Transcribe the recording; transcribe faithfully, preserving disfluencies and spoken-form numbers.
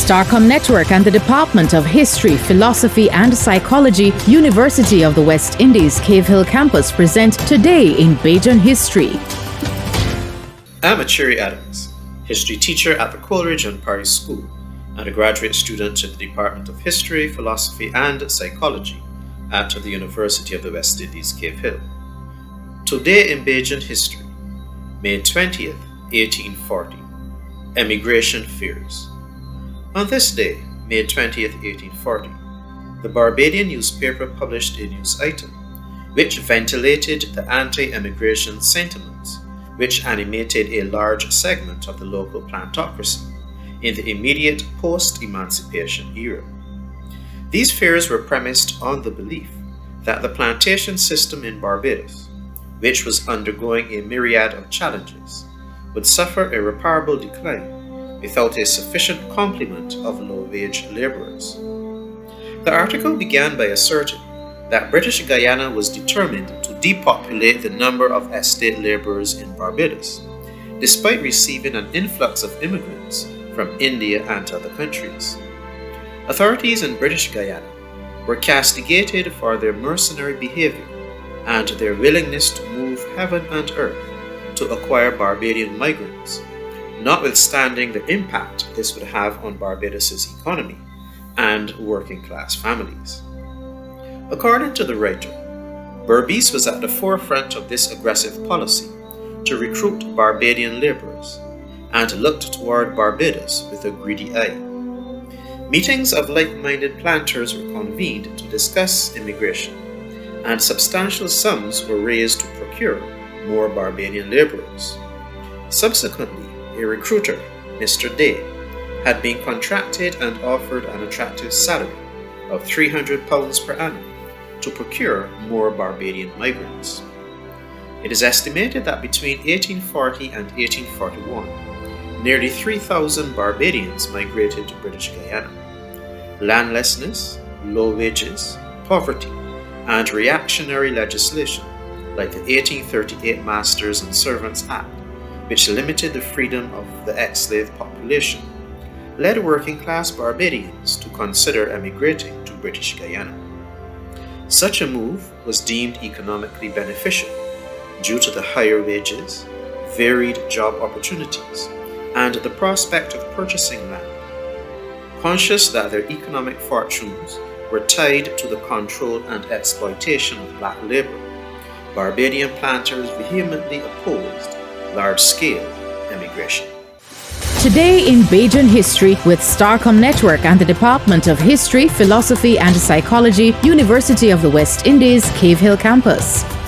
Starcom Network and the Department of History, Philosophy and Psychology, University of the West Indies, Cave Hill Campus present Today in Bajan History. I'm Achiri Adams, history teacher at the Coleridge and Parry School and a graduate student in the Department of History, Philosophy and Psychology at the University of the West Indies, Cave Hill. Today in Bajan History, May twentieth, eighteen forty. Emigration Fears. On this day, May twentieth, eighteen forty, the Barbadian newspaper published a news item which ventilated the anti-emigration sentiments which animated a large segment of the local plantocracy in the immediate post-emancipation era. These fears were premised on the belief that the plantation system in Barbados, which was undergoing a myriad of challenges, would suffer irreparable decline without a sufficient complement of low-wage laborers. The article began by asserting that British Guyana was determined to depopulate the number of estate laborers in Barbados, despite receiving an influx of immigrants from India and other countries. Authorities in British Guyana were castigated for their mercenary behavior and their willingness to move heaven and earth to acquire Barbadian migrants, notwithstanding the impact this would have on Barbados's economy and working-class families. According to the writer, Berbice was at the forefront of this aggressive policy to recruit Barbadian laborers and looked toward Barbados with a greedy eye. Meetings of like-minded planters were convened to discuss immigration, and substantial sums were raised to procure more Barbadian laborers. Subsequently, a recruiter, Mister Day, had been contracted and offered an attractive salary of three hundred pounds per annum to procure more Barbadian migrants. It is estimated that between eighteen forty and eighteen forty-one, nearly three thousand Barbadians migrated to British Guyana. Landlessness, low wages, poverty, and reactionary legislation like the eighteen thirty-eight Masters and Servants Act, which limited the freedom of the ex-slave population, led working-class Barbadians to consider emigrating to British Guyana. Such a move was deemed economically beneficial due to the higher wages, varied job opportunities, and the prospect of purchasing land. Conscious that their economic fortunes were tied to the control and exploitation of black labor, Barbadian planters vehemently opposed large-scale emigration. Today in Bajan History with Starcom Network and the Department of History, Philosophy and Psychology, University of the West Indies, Cave Hill Campus.